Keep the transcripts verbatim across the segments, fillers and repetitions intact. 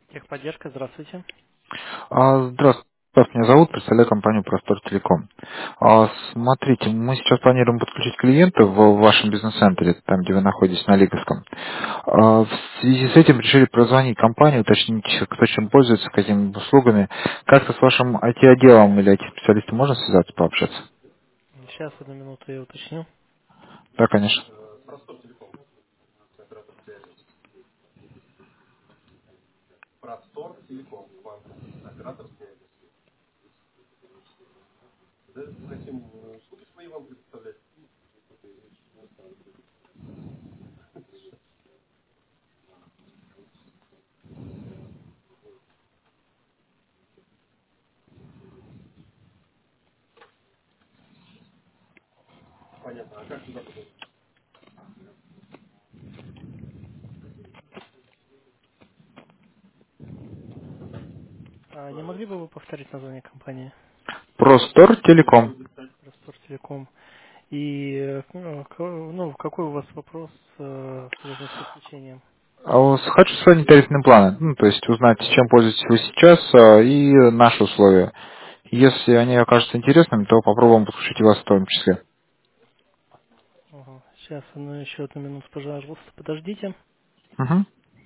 Техподдержка, здравствуйте. А, Здравствуйте, меня зовут, представляю компанию Простор Телеком. А, Смотрите, мы сейчас планируем подключить клиента в вашем бизнес-центре, там, где вы находитесь, на Лиговском. А, В связи с этим решили прозвонить компанию, уточнить, кто чем пользуется, какими услугами. Как-то с вашим ай ти-отделом или ай ти-специалистом можно связаться, пообщаться? Сейчас, одну минуту, я уточню. Да, конечно. А не могли бы вы повторить название компании? Простор Телеком. Простор Телеком. И э, ну, к- ну, какой у вас вопрос, э, связанный с подключением? А вот Хочу сравнить тарифные планы, ну, то есть узнать, чем пользуетесь вы сейчас а, и наши условия. Если они окажутся интересными, то попробуем подключить и вас в том числе. Ага. Сейчас, ну, еще одну минуту, пожалуйста, подождите. Мгм.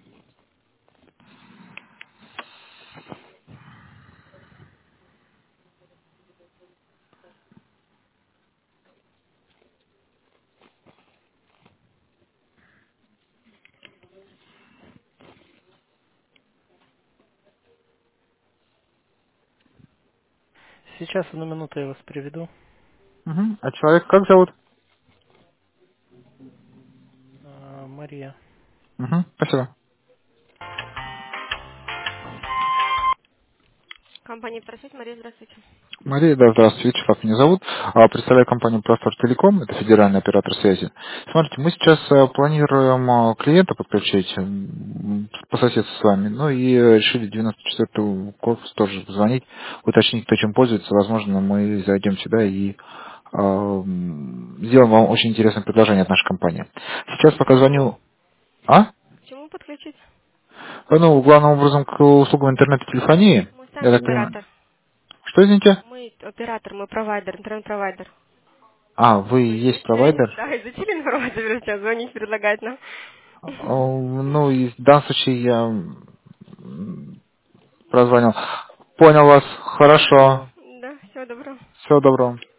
Сейчас, одну минуту, я вас приведу. Мгм. А человек как зовут? А, Мария. Мгм. Спасибо. Компания «Просить», Мария, здравствуйте. Мария, да, здравствуйте, Вячеслав меня зовут. А, Представляю компанию Простор Телеком, это федеральный оператор связи. Смотрите, мы сейчас а, планируем а, клиента подключить м, по соседству с вами, ну и э, решили девяносто четвёртый корпус тоже позвонить, уточнить, кто чем пользуется. Возможно, мы зайдем сюда и а, м, сделаем вам очень интересное предложение от нашей компании. Сейчас К пока чему? звоню... А? К чему подключить? Ну, главным образом к услугам интернет-телефонии, Мы я сами так понимаю. оператор. Что, извините? Мы оператор, мы провайдер, интернет-провайдер. А, вы и Вы есть изучили, провайдер? да, изучили информацию, сейчас звонить, предлагать нам. О, Ну, и в данном случае я м, прозвонил. Понял вас. Хорошо. Да, всего доброго. Всего доброго.